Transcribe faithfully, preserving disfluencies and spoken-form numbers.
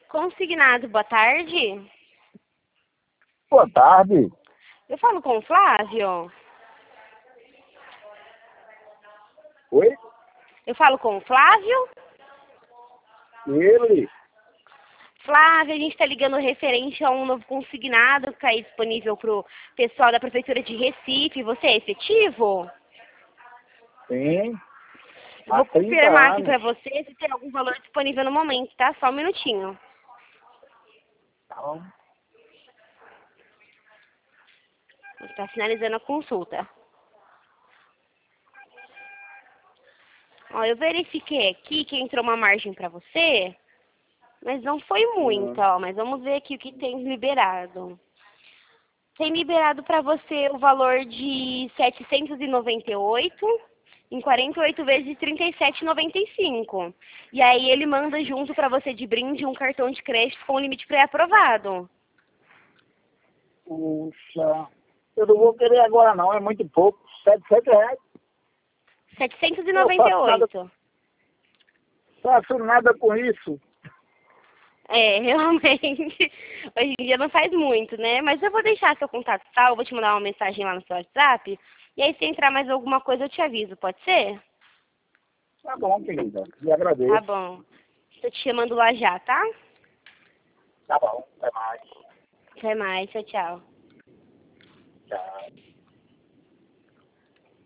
Consignado, boa tarde. Boa tarde. Eu falo com o Flávio. Oi? Eu falo com o Flávio. Ele? Flávio, a gente está ligando referente a um novo consignado que está aí disponível para o pessoal da Prefeitura de Recife. Você é efetivo? Sim. Eu Há vou trinta confirmar aqui anos. para você se tem algum valor disponível no momento, tá? Só um minutinho. Então, Está finalizando a consulta. Ó, eu verifiquei aqui que entrou uma margem para você, mas não foi hum, muita, ó. Mas vamos ver aqui o que tem liberado. Tem liberado para você o valor de setecentos e noventa e oito em quarenta e oito vezes de trinta e sete reais e noventa e cinco centavos. E aí ele manda junto para você de brinde um cartão de crédito com limite pré-aprovado. puxa. Eu não vou querer agora não, é muito pouco. Setecentos reais. setecentos e Eu noventa e faço nada, oito. faço nada com isso. É, realmente, hoje em dia não faz muito, né? Mas eu vou deixar seu contato, tá? Eu vou te mandar uma mensagem lá no seu WhatsApp. E aí, se entrar mais alguma coisa, eu te aviso, pode ser? Tá bom, querida. Me Tá agradeço. bom. Tô te chamando lá já, tá? Tá bom. Até mais. Até mais, tchau, tchau. Tchau.